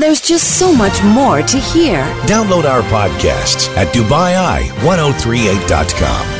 There's just so much more to hear. Download our podcasts at DubaiI1038.com.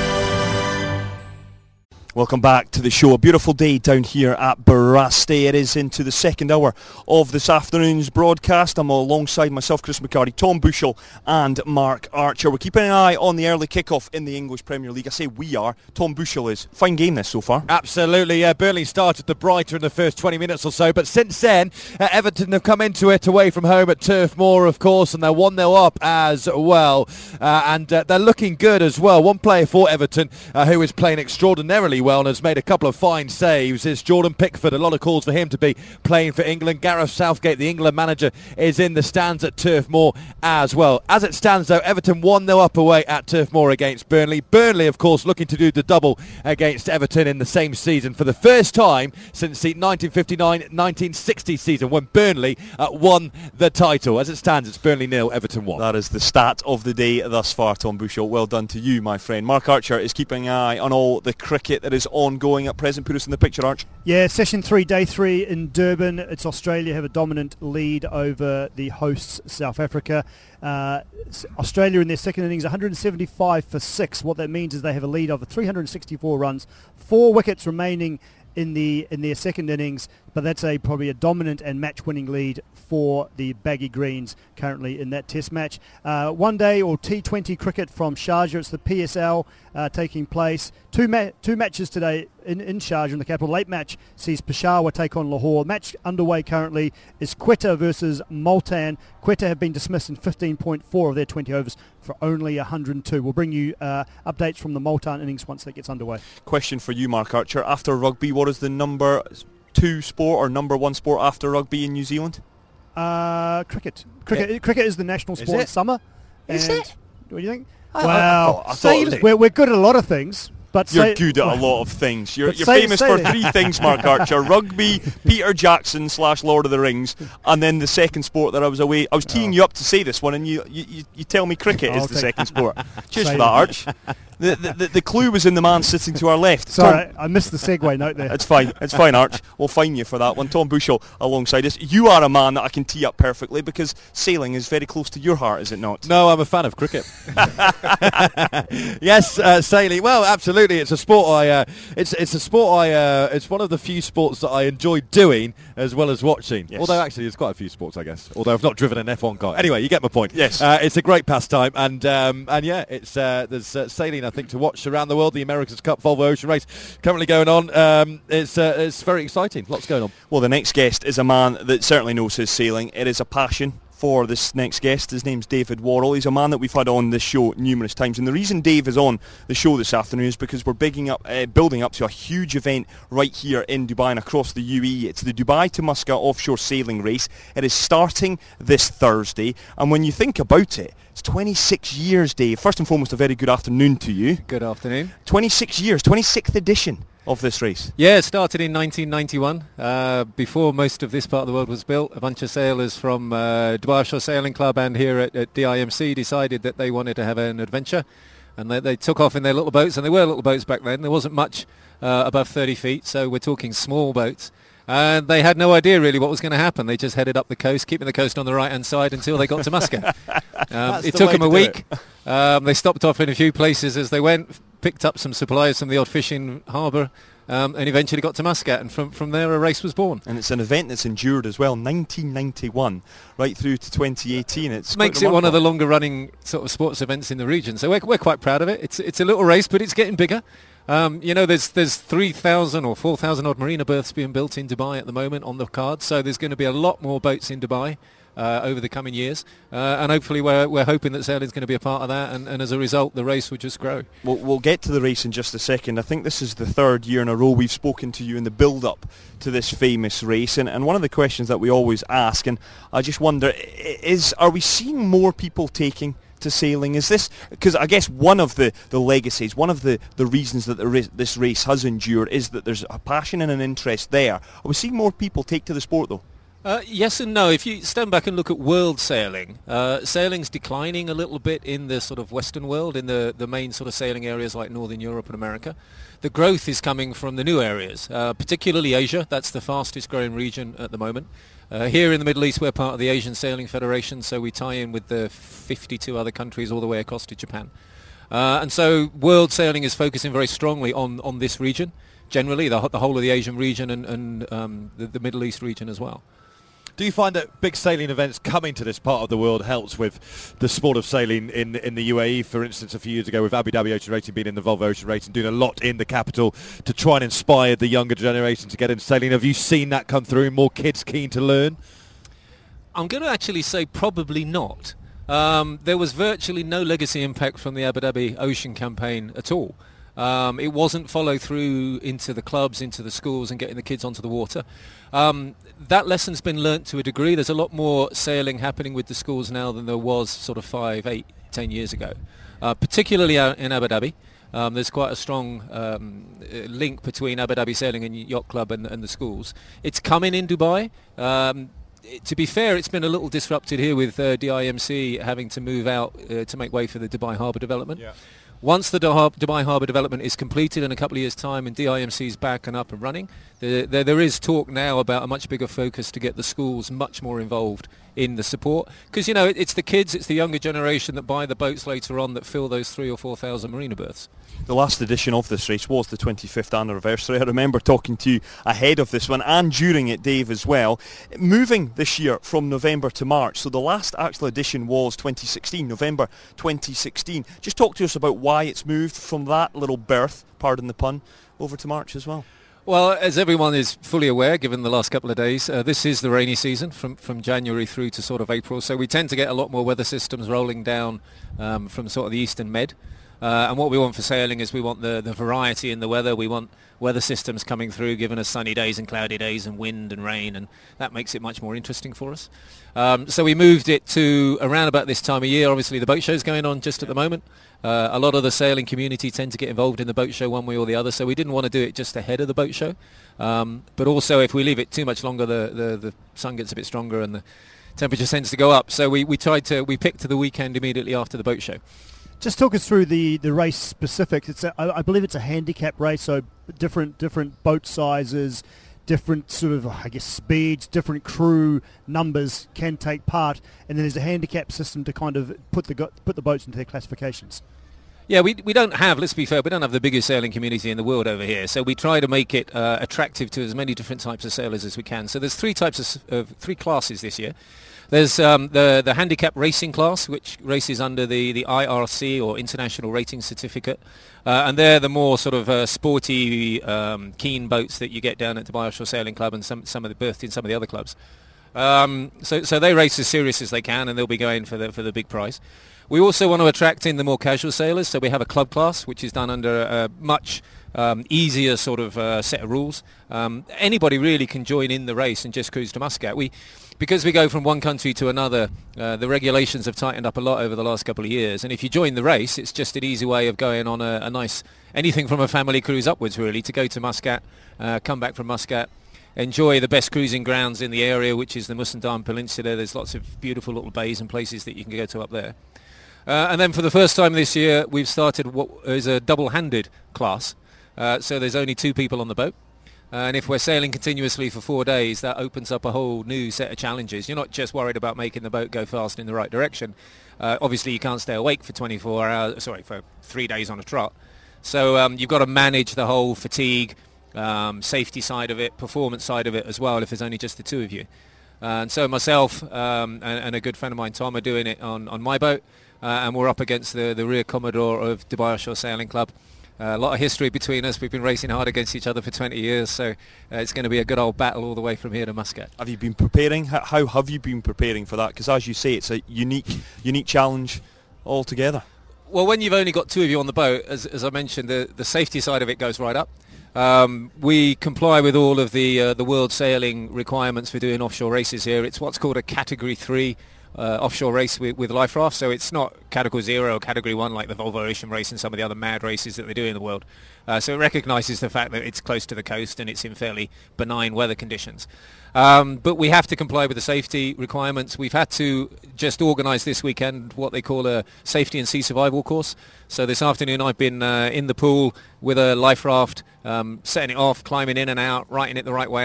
Welcome back to the show. A beautiful day down here at Baraste. It is into the second hour of this afternoon's broadcast. I'm alongside myself, Chris McCarty, Tom Bushell and Mark Archer. We're keeping an eye on the early kick-off in the English Premier League. I say we are. Tom Bushell is. Fine game this so far. Absolutely, yeah. Burnley started the brighter in the first 20 minutes or so, but since then, Everton have come into it away from home at Turf Moor, of course, and they're 1-0 up as well. And they're looking good as well. One player for Everton who is playing extraordinarily well and has made a couple of fine saves is Jordan Pickford. A lot of calls for him to be playing for England. Gareth Southgate, the England manager, is in the stands at Turf Moor as well. As it stands, though, Everton 1-0 up away at Turf Moor against Burnley. Burnley, of course, looking to do the double against Everton in the same season for the first time since the 1959-1960 season when Burnley won the title. As it stands, it's Burnley 0, Everton 1. That is the stat of the day thus far, Tom Bushell. Well done to you, my friend. Mark Archer is keeping an eye on all the cricket that is ongoing at present. Put us in the picture, Arch. Yeah, session 3, day 3 in Durban. It's Australia have a dominant lead over the hosts, South Africa. Australia in their second innings, 175 for 6. What that means is they have a lead of 364 runs, 4 wickets remaining in their second innings, but that's probably a dominant and match-winning lead for the Baggy Greens currently in that test match. One day or T20 cricket from Sharjah. It's the PSL taking place. Two matches today in Sharjah in the capital. Late match sees Peshawar take on Lahore. Match underway currently is Quetta versus Multan. Quetta have been dismissed in 15.4 of their 20 overs for only 102. We'll bring you updates from the Multan innings once that gets underway. Question for you, Mark Archer. After rugby, what is the number 2 sport or number 1 sport after rugby in New Zealand? Cricket. Cricket is the national sport in summer. Is it? What do you think? Well, I thought we're good at a lot of things. But you're good at a lot of things. You're famous for 3 things, Mark Archer: rugby, Peter Jackson / Lord of the Rings, and then the second sport that I was teeing you up to say this one, and you tell me cricket is the second sport. Cheers for that, Arch. The clue was in the man sitting to our left. Sorry, Tom, I missed the segue note there. It's fine, Arch. We'll fine you for that one. Tom Bushell alongside us. You are a man that I can tee up perfectly because sailing is very close to your heart, is it not? No, I'm a fan of cricket. Yes, sailing. Well, absolutely. It's a sport it's one of the few sports that I enjoy doing as well as watching. Yes. Although actually there's quite a few sports, I guess. Although I've not driven an F1 car. Anyway, you get my point. Yes. It's a great pastime, and yeah, it's there's sailing I think to watch around the world. The America's Cup Volvo Ocean Race currently going on. It's very exciting. Lots going on. Well, the next guest is a man that certainly knows his sailing. It is a passion for this next guest. His name's David Worrall. He's a man that we've had on this show numerous times, and the reason Dave is on the show this afternoon is because we're building up to a huge event right here in Dubai and across the UAE. It's the Dubai to Muscat offshore sailing race. It is starting this Thursday, and when you think about it, it's 26 years, Dave. First and foremost, a very good afternoon to you. Good afternoon. 26 years, 26th edition of this race. Yeah, it started in 1991. Before most of this part of the world was built, a bunch of sailors from Dubai Offshore Sailing Club and here at DIMC decided that they wanted to have an adventure, and they took off in their little boats, and they were little boats back then. There wasn't much above 30 feet, so we're talking small boats. And they had no idea really what was going to happen. They just headed up the coast, keeping the coast on the right-hand side until they got to Muscat. It took them a week. They stopped off in a few places as they went, picked up some supplies from the odd fishing harbour, and eventually got to Muscat. And from there, a race was born. And it's an event that's endured as well, 1991 right through to 2018. It makes it one of the longer-running sort of sports events in the region. So we're quite proud of it. It's a little race, but it's getting bigger. There's 3,000 or 4,000 odd marina berths being built in Dubai at the moment on the card, so there's going to be a lot more boats in Dubai over the coming years, and hopefully we're hoping that sailing's going to be a part of that, and as a result the race will just grow. We'll get to the race in just a second. I think this is the 3rd year in a row we've spoken to you in the build-up to this famous race, and one of the questions that we always ask, and I just wonder, are we seeing more people taking to sailing? Is this because I guess one of the legacies, one of the reasons that this race has endured is that there's a passion and an interest there. Are we seeing more people take to the sport though? Yes and no. If you stand back and look at world sailing, sailing's declining a little bit in the sort of Western world, in the main sort of sailing areas like Northern Europe and America. The growth is coming from the new areas, particularly Asia. That's the fastest growing region at the moment. Here in the Middle East, we're part of the Asian Sailing Federation, so we tie in with the 52 other countries all the way across to Japan. And so world sailing is focusing very strongly on this region, generally, the whole of the Asian region and the Middle East region as well. Do you find that big sailing events coming to this part of the world helps with the sport of sailing in the UAE? For instance, a few years ago with Abu Dhabi Ocean Racing being in the Volvo Ocean Racing, doing a lot in the capital to try and inspire the younger generation to get into sailing. Have you seen that come through? More kids keen to learn? I'm going to actually say probably not. There was virtually no legacy impact from the Abu Dhabi Ocean campaign at all. It wasn't follow through into the clubs, into the schools and getting the kids onto the water. That lesson's been learnt to a degree. There's a lot more sailing happening with the schools now than there was sort of 5, 8, 10 years ago, particularly out in Abu Dhabi. There's quite a strong link between Abu Dhabi Sailing and Yacht Club and the schools. It's coming in Dubai. To be fair, it's been a little disrupted here with DIMC having to move out to make way for the Dubai Harbour development. Yeah. Once the Dubai Harbour development is completed in a couple of years' time and DIMC is back and up and running, there is talk now about a much bigger focus to get the schools much more involved in the support. Because, you know, it's the kids, it's the younger generation that buy the boats later on that fill those 3,000 or 4,000 marina berths. The last edition of this race was the 25th anniversary. I remember talking to you ahead of this one and during it, Dave, as well. Moving this year from November to March, so the last actual edition was 2016, November 2016. Just talk to us about why it's moved from that little berth, pardon the pun, over to March as well. Well, as everyone is fully aware, given the last couple of days, this is the rainy season from January through to sort of April. So we tend to get a lot more weather systems rolling down from sort of the eastern med. And what we want for sailing is we want the variety in the weather. We want weather systems coming through, giving us sunny days and cloudy days and wind and rain, and that makes it much more interesting for us. So we moved it to around about this time of year. Obviously, the boat show's going on just at the moment. A lot of the sailing community tend to get involved in the boat show one way or the other, so we didn't want to do it just ahead of the boat show. But also, if we leave it too much longer, the sun gets a bit stronger and the temperature tends to go up. So we picked the weekend immediately after the boat show. Just talk us through the race specifics. I believe it's a handicap race, so different boat sizes, different sort of, I guess, speeds, different crew numbers can take part, and then there's a handicap system to kind of put the boats into their classifications. Yeah, we don't have, let's be fair, we don't have the biggest sailing community in the world over here, so we try to make it attractive to as many different types of sailors as we can. So there's three classes this year. There's the handicap racing class, which races under the IRC, or International Rating Certificate, and they're the more sort of sporty, keen boats that you get down at Dubai Offshore Sailing Club and some of the berthed in some of the other clubs. So they race as serious as they can, and they'll be going for the big prize. We also want to attract in the more casual sailors, so we have a club class, which is done under a much easier sort of set of rules. Anybody really can join in the race and just cruise to Muscat. Because we go from one country to another, the regulations have tightened up a lot over the last couple of years, and if you join the race, it's just an easy way of going on a nice, anything from a family cruise upwards really, to go to Muscat, come back from Muscat, enjoy the best cruising grounds in the area, which is the Musandam Peninsula. There's lots of beautiful little bays and places that you can go to up there. And then for the first time this year, we've started what is a double-handed class. So there's only 2 people on the boat. And if we're sailing continuously for 4 days, that opens up a whole new set of challenges. You're not just worried about making the boat go fast in the right direction. Obviously, you can't stay awake for for 3 days on a trot. So you've got to manage the whole fatigue, safety side of it, performance side of it as well, if there's only just the 2 of you. And so myself and a good friend of mine, Tom, are doing it on my boat. And we're up against the rear Commodore of Dubai Offshore Sailing Club. A lot of history between us. We've been racing hard against each other for 20 years, so it's going to be a good old battle all the way from here to Muscat. Have you been preparing? How have you been preparing for that? Because as you say, it's a unique challenge altogether. Well, when you've only got 2 of you on the boat, as I mentioned, the safety side of it goes right up. We comply with all of the world sailing requirements for doing offshore races here. It's what's called a Category 3 offshore race with life raft, so it's not Category 0 or Category 1 like the Volvo Ocean Race and some of the other mad races that they do in the world. So it recognises the fact that it's close to the coast and it's in fairly benign weather conditions. But we have to comply with the safety requirements. We've had to just organise this weekend what they call a safety and sea survival course. So this afternoon I've been in the pool with a life raft, setting it off, climbing in and out, righting it the right way up,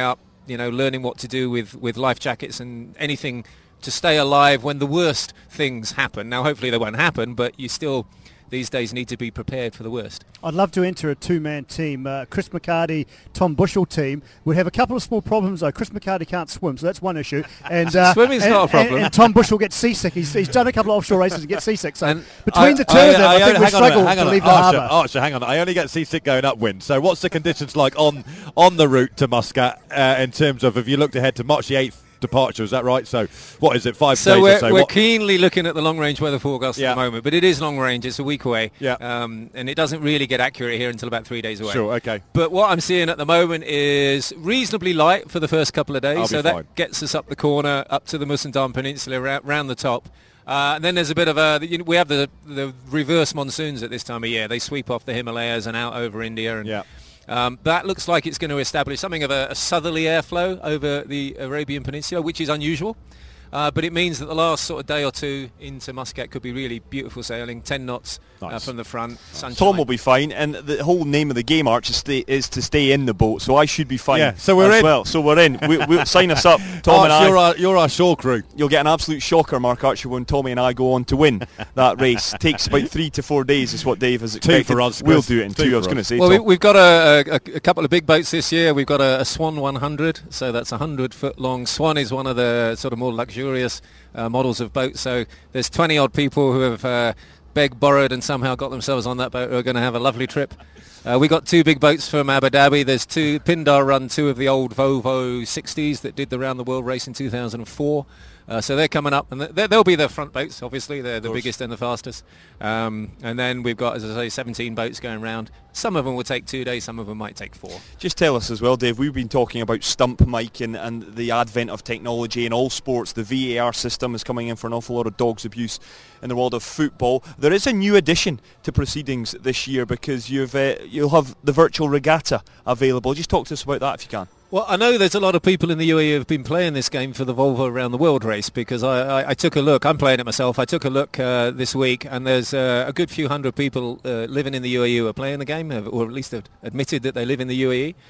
learning what to do with life jackets and anything to stay alive when the worst things happen. Now, hopefully they won't happen, but you still these days need to be prepared for the worst. I'd love to enter a two-man team. Chris McCarty, Tom Bushell team would have a couple of small problems though. Chris McCarty can't swim, so that's one issue. And swimming's not a problem. And Tom Bushell gets seasick. He's done a couple of offshore races and gets seasick. So And between the two of them, I think we struggle to leave the harbour. Archer, hang on. I only get seasick going upwind. So what's the conditions like on the route to Muscat in terms of, have you looked ahead to March the 8th? Departure, is that right? So what is it, 5 days or so? We're keenly looking at the long range weather forecast Yeah. at the moment, but it is long range. It's a week away, Yeah. and it doesn't really get accurate here until about 3 days away. Sure, okay. But what I'm seeing at the moment is reasonably light for the first couple of days, I'll so be that fine. gets us up the corner, up to the Musandam Peninsula, round the top. And then there's a bit of we have the reverse monsoons at this time of year. They sweep off the Himalayas and out over India, and Yeah. that looks like it's going to establish something of a southerly airflow over the Arabian Peninsula, which is unusual. But it means that the last sort of day or two into Muscat could be really beautiful sailing, 10 knots Nice. from the front, sunshine. Tom will be fine, and the whole name of the game, Arch, is to stay in the boat, so I should be fine. Yeah, so we're as in. well. So we're in. We'll sign us up, Tom and I. You're our shore crew. You'll get an absolute shocker, Mark Archer, when Tommy and I go on to win that race. Takes about 3 to 4 days is what Dave has expected. for us, We'll Chris. do it in 2 2, I for was going to us. say, Well, Tom. we've got a couple of big boats this year. We've got a Swan 100, so that's a 100-foot long. Swan is one of the sort of more luxurious models of boats. So there's 20-odd people who have begged, borrowed, and somehow got themselves on that boat who are going to have a lovely trip. We got 2 big boats from Abu Dhabi. There's Pindar run 2 of the old Volvo 60s that did the round the world race in 2004. So they're coming up, and they'll be the front boats, obviously. They're the biggest and the fastest. And then we've got, as I say, 17 boats going round. Some of them will take 2 days, some of them might take 4. Just tell us as well, Dave, we've been talking about stump mic and the advent of technology in all sports. The VAR system is coming in for an awful lot of dogs abuse in the world of football. There is a new addition to proceedings this year because you'll have the virtual regatta available. Just talk to us about that if you can. Well, I know there's a lot of people in the UAE who have been playing this game for the Volvo Around the World race because I took a look. I'm playing it myself. I took a look this week, and there's a good few hundred people living in the UAE who are playing the game, or at least have admitted that they live in the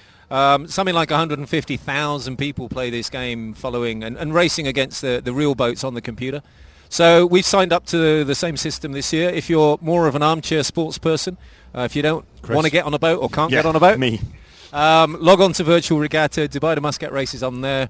UAE. Something like 150,000 people play this game following and racing against the real boats on the computer. So we've signed up to the same system this year. If you're more of an armchair sports person, if you don't want to get on a boat or can't get on a boat, Me. log on to Virtual Regatta. Dubai to Muscat races on there.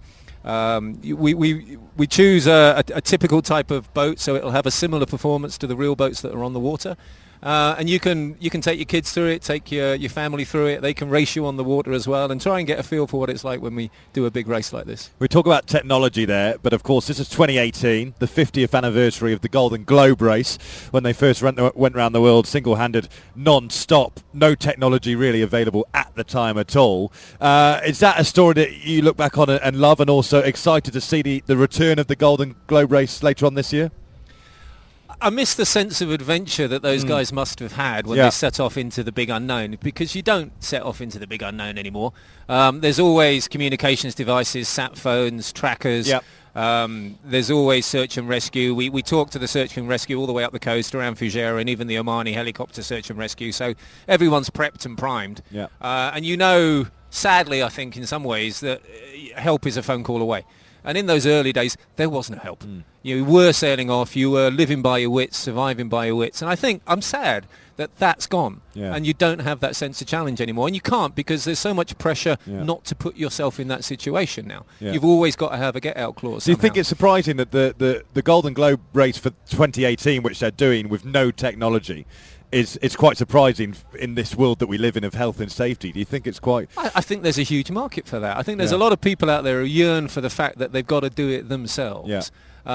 We choose a typical type of boat, so it'll have a similar performance to the real boats that are on the water. And you can take your kids through it, take your family through it. They can race you on the water as well and try and get a feel for what it's like when we do a big race like this. We talk about technology there, but of course this is 2018, the 50th anniversary of the Golden Globe race, when they first went around the world single-handed, non-stop, no technology really available at the time at all. Is that a story that you look back on and love, and also excited to see the return of the Golden Globe race later on this year? I miss the sense of adventure that those guys must have had when they set off into the big unknown, because you don't set off into the big unknown anymore. There's always communications devices, sat phones, trackers. Yep. There's always search and rescue. We talk to the search and rescue all the way up the coast around Fujairah, and even the Omani helicopter search and rescue. So everyone's prepped and primed. Yeah. And sadly, I think in some ways that help is a phone call away. And in those early days, there was no help. You were sailing off, you were living by your wits, surviving by your wits. And I think I'm sad that that's gone. Yeah. And you don't have that sense of challenge anymore. And you can't, because there's so much pressure not to put yourself in that situation now. Yeah. You've always got to have a get-out clause. Do you think it's surprising that the Golden Globe race for 2018, which they're doing with no technology, it's quite surprising in this world that we live in of health and safety? Do you think it's quite... I think there's a huge market for that. I think there's a lot of people out there who yearn for the fact that they've got to do it themselves. Yeah.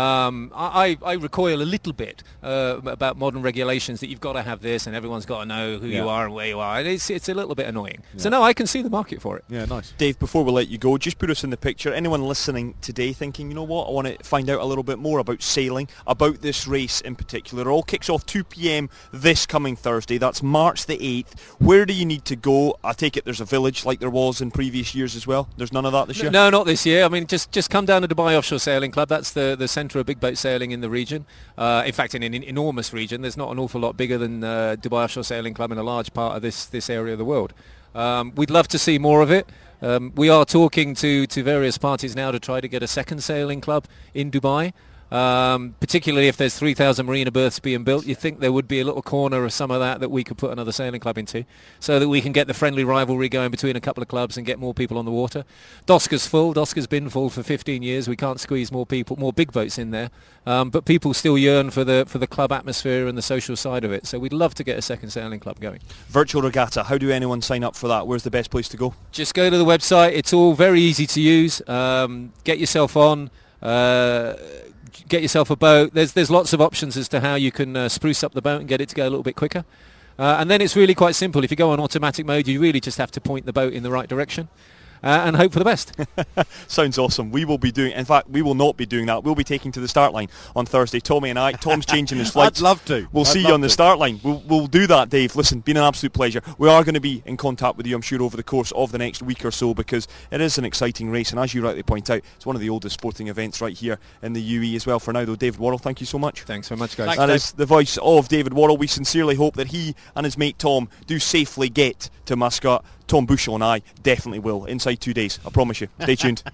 I recoil a little bit about modern regulations that you've got to have this and everyone's got to know who you are and where you are. It's a little bit annoying. So no, I can see the market for it. Yeah, nice. Dave, before we let you go, just put us in the picture. Anyone listening today thinking, you know what, I want to find out a little bit more about sailing, about this race in particular. It all kicks off 2 p.m. this coming Thursday. That's March the 8th. Where do you need to go? I take it there's a village like there was in previous years as well. There's none of that this year? No, not this year. I mean, just come down to Dubai Offshore Sailing Club. That's the centre of big boat sailing in the region. In fact, in an enormous region. There's not an awful lot bigger than Dubai Offshore Sailing Club in a large part of this area of the world. We'd love to see more of it. We are talking to various parties now to try to get a second sailing club in Dubai. Particularly if there's 3,000 marina berths being built, you think there would be a little corner of some of that we could put another sailing club into, so that we can get the friendly rivalry going between a couple of clubs and get more people on the water. Doska's full. Doska's been full for 15 years. We can't squeeze more big boats in there, but people still yearn for the club atmosphere and the social side of it. So we'd love to get a second sailing club going. Virtual regatta. How do anyone sign up for that? Where's the best place to go? Just go to the website. It's all very easy to use. Get yourself on. Get yourself a boat. There's lots of options as to how you can spruce up the boat and get it to go a little bit quicker. And then it's really quite simple. If you go on automatic mode, you really just have to point the boat in the right direction. And hope for the best. Sounds awesome. We will be doing, in fact, we will not be doing that. We'll be taking to the start line on Thursday. Tommy and I. Tom's changing his flights. I'd love to. We'll see you on the start line. We'll do that, Dave. Listen, been an absolute pleasure. We are going to be in contact with you, I'm sure, over the course of the next week or so, because it is an exciting race. And as you rightly point out, it's one of the oldest sporting events right here in the UAE as well. For now, though, David Worrall, thank you so much. Thanks very much, guys. Thanks, That Dave. is the voice of David Worrall. We sincerely hope that he and his mate Tom do safely get to Muscat. Tom Bushell and I definitely will inside 2 days. I promise you. Stay tuned.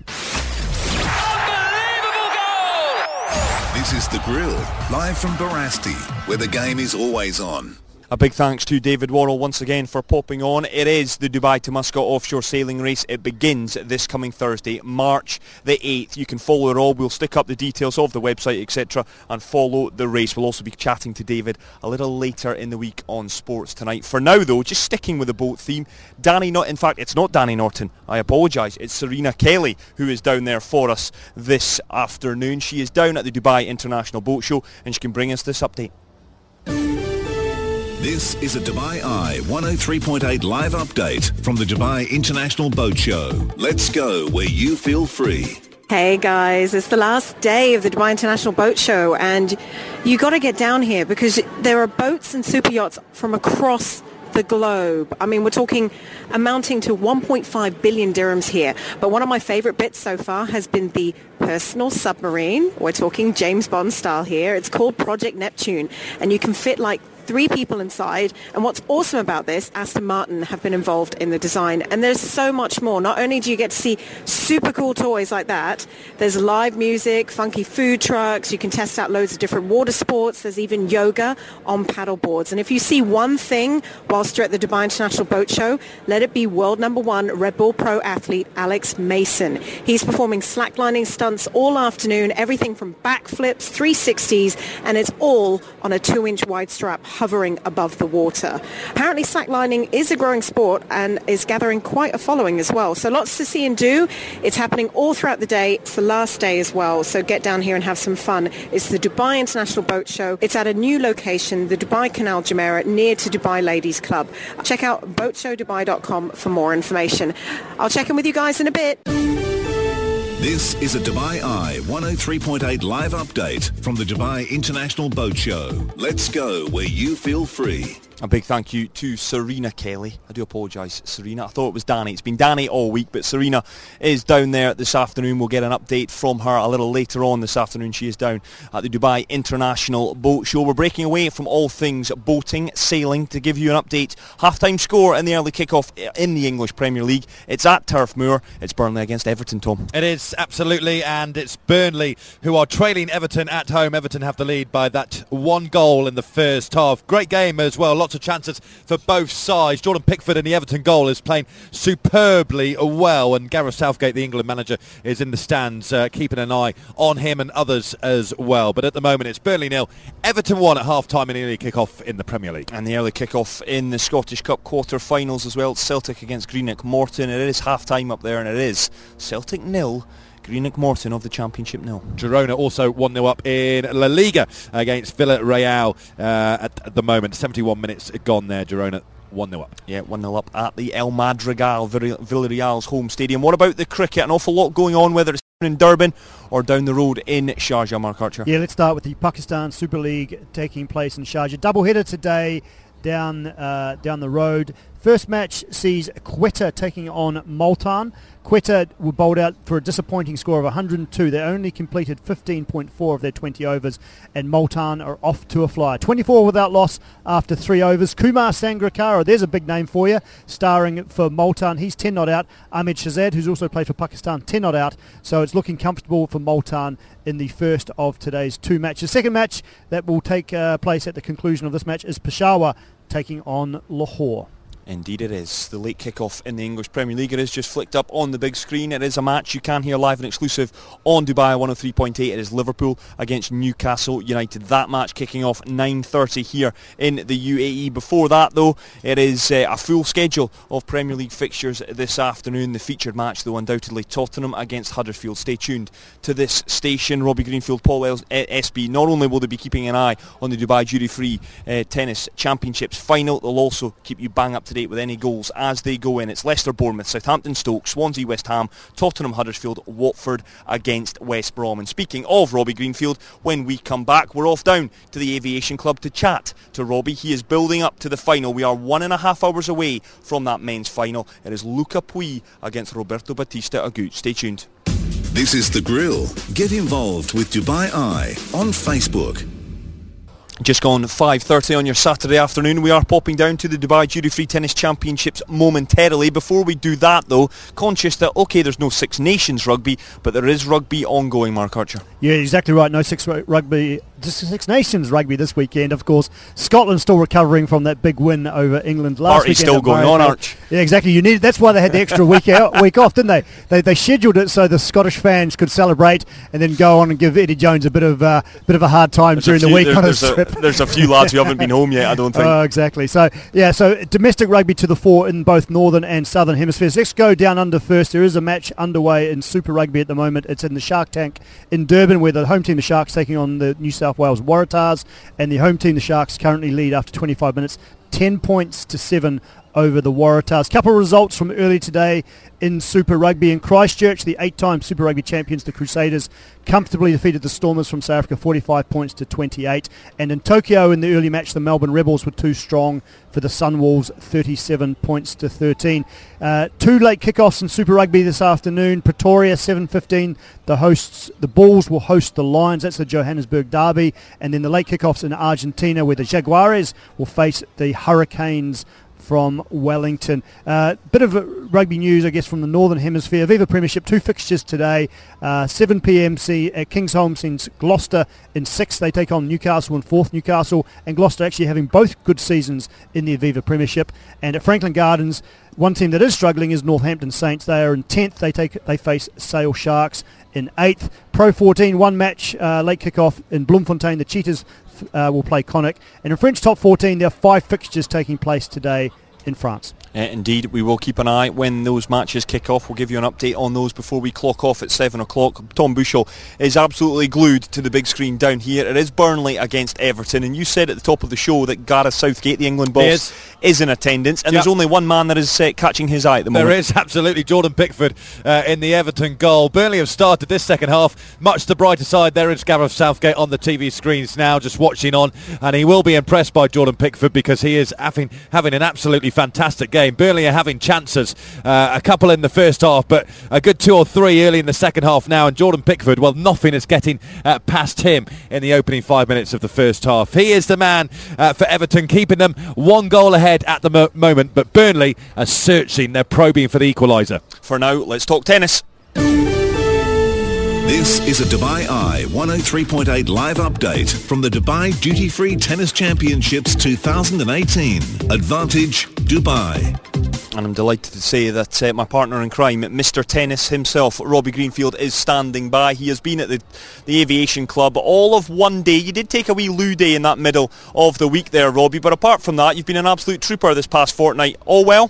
This is The Grill, live from Barasti, where the game is always on. A big thanks to David Worrall once again for popping on. It is the Dubai to Muscat offshore sailing race. It begins this coming Thursday, March the 8th. You can follow it all. We'll stick up the details of the website, etc. and follow the race. We'll also be chatting to David a little later in the week on Sports Tonight. For now, though, just sticking with the boat theme, it's not Danny Norton. I apologise. It's Serena Kelly who is down there for us this afternoon. She is down at the Dubai International Boat Show and she can bring us this update. This is a Dubai Eye 103.8 live update from the Dubai International Boat Show. Let's go where you feel free. Hey guys, it's the last day of the Dubai International Boat Show and you got to get down here because there are boats and super yachts from across the globe. I mean, we're talking amounting to 1.5 billion dirhams here. But one of my favorite bits so far has been the personal submarine. We're talking James Bond style here. It's called Project Neptune and you can fit like 3 people inside. And what's awesome about this, Aston Martin have been involved in the design. And there's so much more. Not only do you get to see super cool toys like that, there's live music, funky food trucks. You can test out loads of different water sports. There's even yoga on paddle boards. And if you see one thing whilst you're at the Dubai International Boat Show, let it be world #1 Red Bull Pro athlete Alex Mason. He's performing slacklining stunts all afternoon, everything from backflips, 360s, and it's all on a 2-inch wide strap hovering above the water. Apparently slacklining is a growing sport and is gathering quite a following as well. So lots to see and do. It's happening all throughout the day. It's the last day as well. So get down here and have some fun. It's the Dubai International Boat Show. It's at a new location, the Dubai Canal Jumeirah, near to Dubai Ladies Club. Check out boatshowdubai.com for more information. I'll check in with you guys in a bit. This is a Dubai Eye 103.8 live update from the Dubai International Boat Show. Let's go where you feel free. A big thank you to Serena Kelly. I do apologise, Serena. I thought it was Danny. It's been Danny all week, but Serena is down there this afternoon. We'll get an update from her a little later on this afternoon. She is down at the Dubai International Boat Show. We're breaking away from all things boating, sailing, to give you an update. Half-time score in the early kick-off in the English Premier League. It's at Turf Moor. It's Burnley against Everton, Tom. It is, absolutely, and it's Burnley who are trailing Everton at home. Everton have the lead by that 1 goal in the first half. Great game as well. Lots of chances for both sides. Jordan Pickford in the Everton goal is playing superbly well, and Gareth Southgate, the England manager, is in the stands keeping an eye on him and others as well. But at the moment it's Burnley 0, Everton 1 at half-time in the early kick-off in the Premier League. And the early kick-off in the Scottish Cup quarter-finals as well. Celtic against Greenock Morton. It is half-time up there and it is Celtic 0, Greenock Morton of the Championship 0. Girona also 1-0 up in La Liga against Villarreal at the moment. 71 minutes gone there. Girona 1-0 up. Yeah, 1-0 up at the El Madrigal, Villarreal's home stadium. What about the cricket? An awful lot going on, whether it's in Durban or down the road in Sharjah, Mark Archer. Yeah, let's start with the Pakistan Super League taking place in Sharjah. Doubleheader today. Down the road. First match sees Quetta taking on Multan. Quetta were bowled out for a disappointing score of 102. They only completed 15.4 of their 20 overs, and Multan are off to a flyer. 24 without loss after 3 overs. Kumar Sangakkara, there's a big name for you, starring for Multan. He's 10 not out. Ahmed Shahzad, who's also played for Pakistan, 10 not out. So it's looking comfortable for Multan in the first of today's 2 matches. Second match that will take place at the conclusion of this match is Peshawar taking on Lahore. Indeed it is. The late kick-off in the English Premier League. It is just flicked up on the big screen. It is a match you can hear live and exclusive on Dubai 103.8. It is Liverpool against Newcastle United. That match kicking off 9:30 here in the UAE. Before that, though, it is a full schedule of Premier League fixtures this afternoon. The featured match, though, undoubtedly Tottenham against Huddersfield. Stay tuned to this station. Robbie Greenfield, Paul SB. Not only will they be keeping an eye on the Dubai Duty-Free Tennis Championships final, they'll also keep you bang up to date with any goals as they go in. It's Leicester Bournemouth, Southampton Stoke, Swansea West Ham, Tottenham Huddersfield, Watford against West Brom. And speaking of Robbie Greenfield, when we come back, we're off down to the Aviation Club to chat to Robbie. He is building up to the final. We are 1.5 hours away from that men's final. It is Luca Pouille against Roberto Bautista Agut. Stay tuned. This is The Grill. Get involved with Dubai Eye on Facebook. Just gone 5:30 on your Saturday afternoon. We are popping down to the Dubai Duty-Free Tennis Championships momentarily. Before we do that, though, conscious that, OK, there's no Six Nations rugby, but there is rugby ongoing, Mark Archer. Yeah, exactly right. No Six Nations rugby this weekend. Of course, Scotland still recovering from that big win over England last Party's weekend. Still going on, Arch. Yeah, exactly. You needed. That's why they had the extra week off, didn't they? They scheduled it so the Scottish fans could celebrate and then go on and give Eddie Jones a bit of a hard time during the week on his trip. There's a few lads who haven't been home yet, I don't think. Oh, exactly. So domestic rugby to the fore in both northern and southern hemispheres. Let's go down under first. There is a match underway in Super Rugby at the moment. It's in the Shark Tank in Durban, where the home team, the Sharks, taking on the New South Wales Waratahs, and the home team, the Sharks, currently lead after 25 minutes, 10 points to 7 over the Waratahs. Couple of results from early today in Super Rugby. In Christchurch, the 8-time Super Rugby champions, the Crusaders, comfortably defeated the Stormers from South Africa, 45 points to 28. And in Tokyo, in the early match, the Melbourne Rebels were too strong for the Sunwolves, 37 points to 13. 2 late kickoffs in Super Rugby this afternoon. Pretoria, 7:15. The Bulls will host the Lions. That's the Johannesburg derby. And then the late kickoffs in Argentina, where the Jaguares will face the Hurricanes from Wellington. Bit of rugby news, I guess, from the Northern Hemisphere. Viva Premiership, 2 fixtures today. 7 p.m. at Kingsholm sees Gloucester in 6th. They take on Newcastle in 4th. Newcastle and Gloucester actually having both good seasons in the Viva Premiership. And at Franklin Gardens, one team that is struggling is Northampton Saints. They are in 10th. They face Sale Sharks in 8th. Pro 14, 1 match, late kick-off in Bloemfontein. The Cheetahs will play Connacht. And in French Top 14, there are 5 fixtures taking place today in France. Indeed, we will keep an eye when those matches kick off. We'll give you an update on those before we clock off at 7 o'clock. Tom Bushell is absolutely glued to the big screen down here. It is Burnley against Everton, and you said at the top of the show that Gareth Southgate, the England boss, is in attendance, and there's only one man that is catching his eye at the moment. There is, absolutely. Jordan Pickford in the Everton goal. Burnley have started this second half much the brighter side. There is Gareth Southgate on the TV screens now, just watching on, and he will be impressed by Jordan Pickford because he is having an absolutely fantastic game. Burnley are having chances, a couple in the first half, but a good 2 or 3 early in the second half now, and Jordan Pickford, well, nothing is getting past him in the opening 5 minutes of the first half. He is the man for Everton, keeping them 1 goal ahead at the moment, but Burnley are searching, they're probing for the equaliser. For now, let's talk tennis. This is a Dubai Eye 103.8 live update from the Dubai Duty-Free Tennis Championships 2018. Advantage Dubai. And I'm delighted to say that my partner in crime, Mr. Tennis himself, Robbie Greenfield, is standing by. He has been at the Aviation Club all of one day. You did take a wee loo day in that middle of the week there, Robbie, but apart from that, you've been an absolute trooper this past fortnight. All well?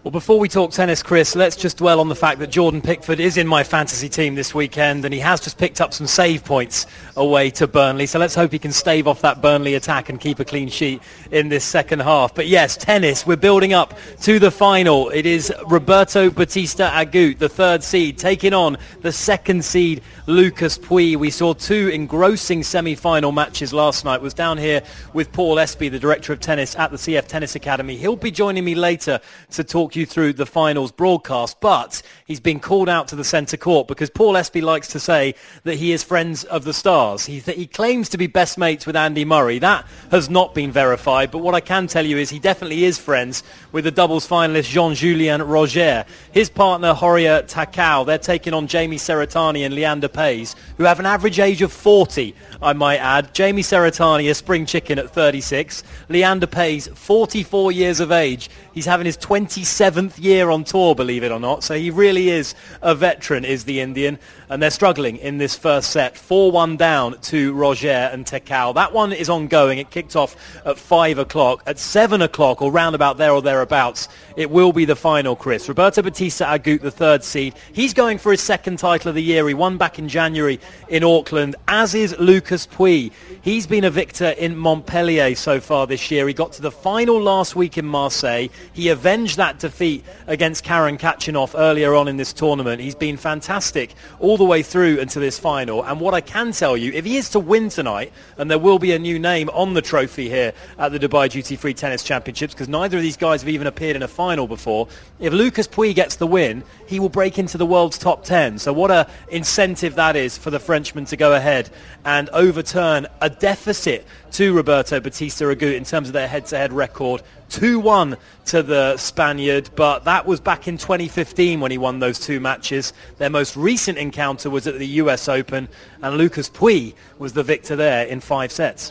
Well, before we talk tennis, Chris, let's just dwell on the fact that Jordan Pickford is in my fantasy team this weekend, and he has just picked up some save points away to Burnley. So let's hope he can stave off that Burnley attack and keep a clean sheet in this second half. But yes, tennis, we're building up to the final. It is Roberto Bautista Agut, the third seed, taking on the second seed, Lucas Pouille. We saw two engrossing semi-final matches last night. Was down here with Paul Espy, the director of tennis at the CF Tennis Academy. He'll be joining me later to talk you through the finals broadcast, but he's been called out to the centre court because Paul Espy likes to say that he is friends of the stars. He claims to be best mates with Andy Murray. That has not been verified, but what I can tell you is he definitely is friends with the doubles finalist Jean-Julien Roger. His partner Horia Takao, they're taking on Jamie Seretani and Leander Paes, who have an average age of 40, I might add. Jamie Seretani, a spring chicken at 36. Leander Paes, 44 years of age. He's having his 27th year on tour, believe it or not. So he really is a veteran, is the Indian. And they're struggling in this first set. 4-1 down to Roger and Takao. That one is ongoing. It kicked off at 5 o'clock. At 7 o'clock, or round about there or thereabouts, it will be the final, Chris. Roberto Bautista Agut, the third seed. He's going for his second title of the year. He won back in January in Auckland, as is Lucas Pouille. He's been a victor in Montpellier so far this year. He got to the final last week in Marseille. He avenged that defeat against Karen Khachanov earlier on in this tournament. He's been fantastic all the way through into this final. And what I can tell you, if he is to win tonight, and there will be a new name on the trophy here at the Dubai Duty Free Tennis Championships, because neither of these guys have even appeared in a final before, if Lucas Pouille gets the win, he will break into the world's top 10. So what a incentive that is for the Frenchman to go ahead and overturn a deficit to Roberto Bautista Agut in terms of their head-to-head record. 2-1 to the Spaniard, but that was back in 2015 when he won those two matches. Their most recent encounter was at the US Open, and Lucas Pouille was the victor there in 5 sets.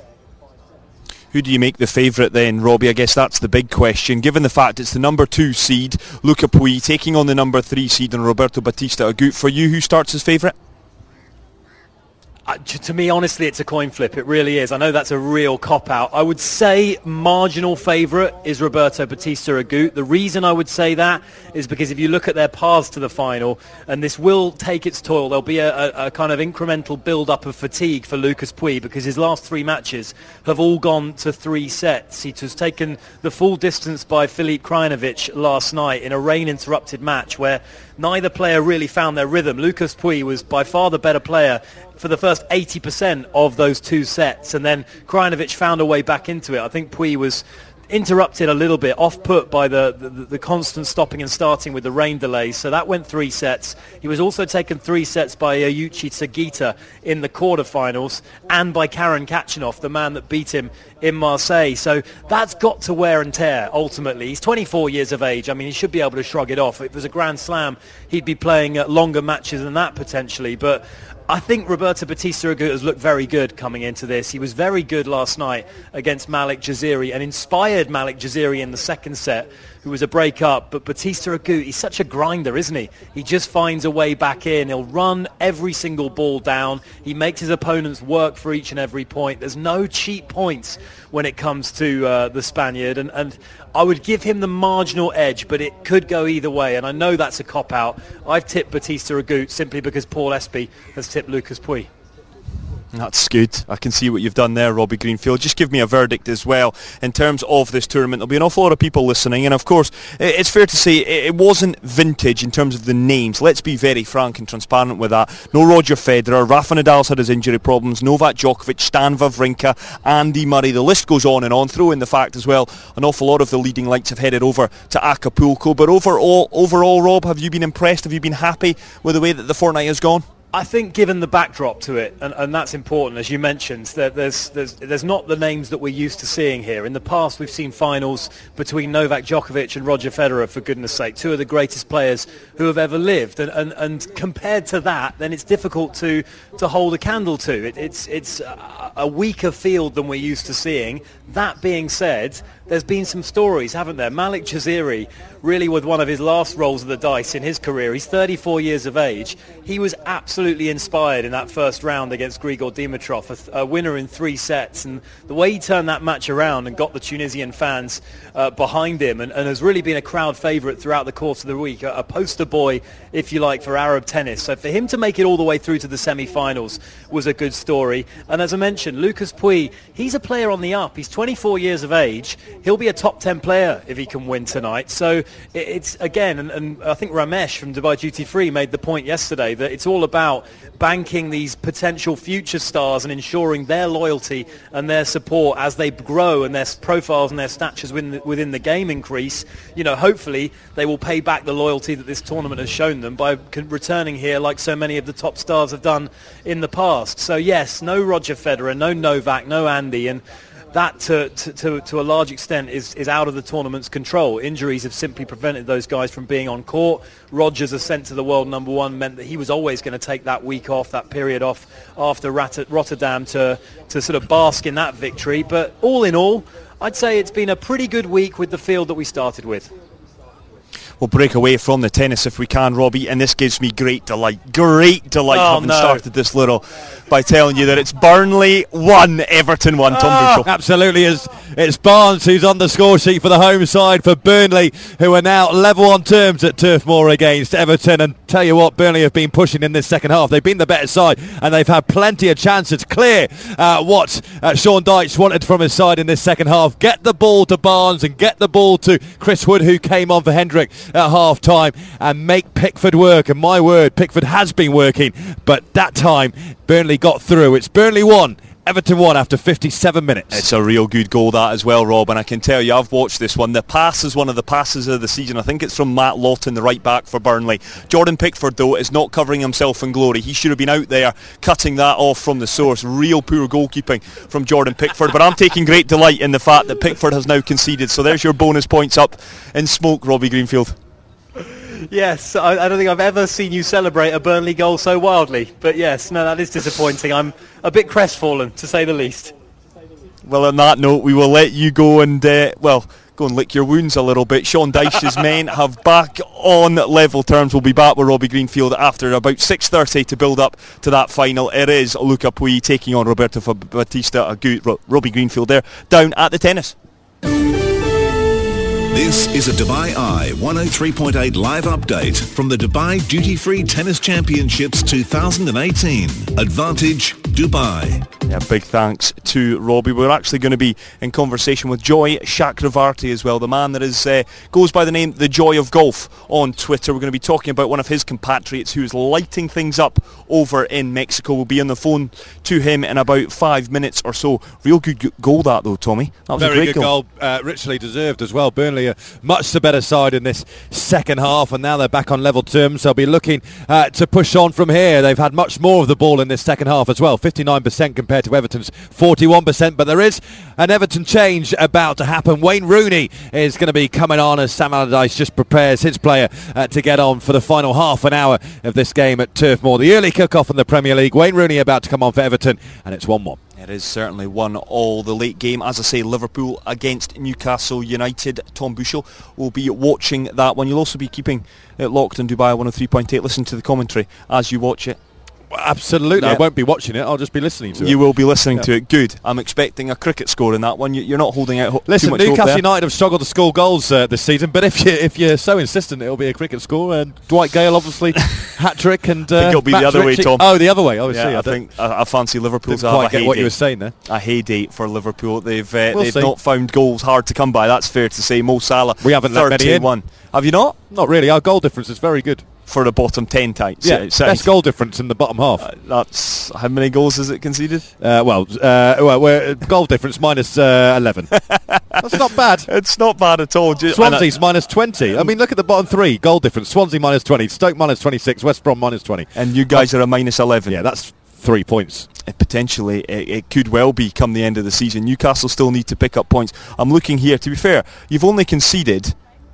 Who do you make the favourite then, Robbie? I guess that's the big question. Given the fact it's the number 2 seed, Lucas Pouille, taking on the number 3 seed and Roberto Bautista Agut. For you, who starts as favourite? To me, honestly, it's a coin flip. It really is. I know that's a real cop-out. I would say marginal favourite is Roberto Bautista Agut. The reason I would say that is because if you look at their paths to the final, and this will take its toll, there'll be a kind of incremental build-up of fatigue for Lucas Pouille because his last 3 matches have all gone to 3 sets. He was taken the full distance by Filip Krajinovic last night in a rain-interrupted match where neither player really found their rhythm. Lucas Pouille was by far the better player for the first 80% of those 2 sets, and then Krajinovic found a way back into it. I think Pouille was interrupted a little bit, off-put by the constant stopping and starting with the rain delays. So that went 3 sets. He was also taken 3 sets by Yuichi Sugita in the quarterfinals and by Karen Khachanov, the man that beat him in Marseille. So that's got to wear and tear ultimately. He's 24 years of age. I mean, he should be able to shrug it off. If it was a Grand Slam, he'd be playing longer matches than that potentially. But I think Roberto Bautista Agut has looked very good coming into this. He was very good last night against Malik Jaziri and inspired Malik Jaziri in the second set, who was a break-up. But Bautista Agut, he's such a grinder, isn't he? He just finds a way back in. He'll run every single ball down. He makes his opponents work for each and every point. There's no cheap points when it comes to the Spaniard. And I would give him the marginal edge, but it could go either way. And I know that's a cop-out. I've tipped Bautista Agut simply because Paul Espy has tipped Lucas Pouille. That's good. I can see what you've done there, Robbie Greenfield. Just give me a verdict as well in terms of this tournament. There'll be an awful lot of people listening, and of course it's fair to say it wasn't vintage in terms of the names. Let's be very frank and transparent with that. No Roger Federer, Rafa Nadal's had his injury problems, Novak Djokovic, Stan Wawrinka, Andy Murray. The list goes on and on. Throw in the fact as well, an awful lot of the leading lights have headed over to Acapulco. But overall, Rob, have you been impressed? Have you been happy with the way that the fortnight has gone? I think given the backdrop to it, and that's important, as you mentioned, that there's not the names that we're used to seeing here. In the past, we've seen finals between Novak Djokovic and Roger Federer, for goodness sake, 2 of the greatest players who have ever lived. And compared to that, then it's difficult to hold a candle to. It's a weaker field than we're used to seeing. That being said, there's been some stories, haven't there? Malik Jaziri, really with one of his last rolls of the dice in his career. He's 34 years of age. He was absolutely absolutely inspired in that first round against Grigor Dimitrov, a winner in 3 sets, and the way he turned that match around and got the Tunisian fans behind him, and has really been a crowd favourite throughout the course of the week, a poster boy, if you like, for Arab tennis. So for him to make it all the way through to the semi-finals was a good story. And as I mentioned, Lucas Pouille, he's a player on the up. He's 24 years of age. He'll be a top 10 player if he can win tonight. So it's again, and I think Ramesh from Dubai Duty Free made the point yesterday that it's all about banking these potential future stars and ensuring their loyalty and their support as they grow and their profiles and their statures within the game increase. Hopefully they will pay back the loyalty that this tournament has shown them by returning here like so many of the top stars have done in the past. So yes, no Roger Federer, no Novak, no Andy, and that to a large extent is out of the tournament's control. Injuries have simply prevented those guys from being on court. Rogers' ascent to the world number one meant that he was always going to take that week off, that period off after Rotterdam to sort of bask in that victory. But all in all, I'd say it's been a pretty good week with the field that we started with. We'll break away from the tennis if we can, Robbie, and this gives me great delight having started this little by telling you that it's Burnley 1, Everton 1, Tom Bushell. Absolutely, it's Barnes who's on the score sheet for the home side for Burnley, who are now level on terms at Turf Moor against Everton. And tell you what, Burnley have been pushing in this second half. They've been the better side and they've had plenty of chances to clear what Sean Dyche wanted from his side in this second half. Get the ball to Barnes and get the ball to Chris Wood, who came on for Hendrick at half time, and make Pickford work. And my word, Pickford has been working, but that time Burnley got through. It's Burnley 1, Everton 1 after 57 minutes. It's a real good goal, that, as well, Rob, and I can tell you, I've watched this one. The pass is one of the passes of the season. I think it's from Matt Lawton, the right back for Burnley. Jordan Pickford, though, is not covering himself in glory. He should have been out there cutting that off from the source. Real poor goalkeeping from Jordan Pickford, but I'm taking great delight in the fact that Pickford has now conceded. So there's your bonus points up in smoke, Robbie Greenfield. Yes, I don't think I've ever seen you celebrate a Burnley goal so wildly. But yes, no, that is disappointing. I'm a bit crestfallen, to say the least. Well, on that note, we will let you go and, go and lick your wounds a little bit. Sean Dyche's men have back on level terms. We'll be back with Robbie Greenfield after about 6:30 to build up to that final. It is Luca Pouille taking on Roberto Bautista Agut. Robbie Greenfield there, down at the tennis. This is a Dubai Eye 103.8 live update from the Dubai Duty Free Tennis Championships 2018. Advantage Dubai. Yeah, big thanks to Robbie. We're actually going to be in conversation with Joy Chakravarty as well, the man that is goes by the name The Joy of Golf on Twitter. We're going to be talking about one of his compatriots who is lighting things up over in Mexico. We'll be on the phone to him in about 5 minutes or so. Real good goal that, though, Tommy. That was very a great good goal. Richly deserved as well. Burnley are much the better side in this second half, and now they're back on level terms. They'll be looking to push on from here. They've had much more of the ball in this second half as well, 59% compared to Everton's 41%, but there is an Everton change about to happen. Wayne Rooney is going to be coming on as Sam Allardyce just prepares his player to get on for the final half an hour of this game at Turf Moor. The early kick-off in the Premier League. Wayne Rooney about to come on for Everton, and it's 1-1. It is certainly 1-1. The late game, as I say, Liverpool against Newcastle United. Tom Bushell will be watching that one. You'll also be keeping it locked on Dubai 103.8. Listen to the commentary as you watch it. Absolutely. Yeah. I won't be watching it. I'll just be listening to it. You will be listening to it. Good. I'm expecting a cricket score in that one. You're not holding out Listen, too much hope Newcastle there. United have struggled to score goals this season, but if you're so insistent, it'll be a cricket score. And Dwight Gale, obviously, hat-trick. And I think it'll be the other way, Tom. Oh, the other way. Obviously, yeah, I think I fancy Liverpool's didn't quite get what you were saying there. A heyday for Liverpool. They've see. not found goals hard to come by. That's fair to say. Mo Salah, we haven't let many in. Have you not? Not really. Our goal difference is very good. For the bottom 10 times. Yeah, best goal difference in the bottom half. That's how many goals has it conceded? We're goal difference minus 11. That's not bad. It's not bad at all. Swansea's minus 20. I mean, look at the bottom three. Goal difference. Swansea minus 20. Stoke minus 26. West Brom minus 20. And you guys are a minus 11. Yeah, that's 3 points. Potentially, it could well be come the end of the season. Newcastle still need to pick up points. I'm looking here. To be fair, you've only conceded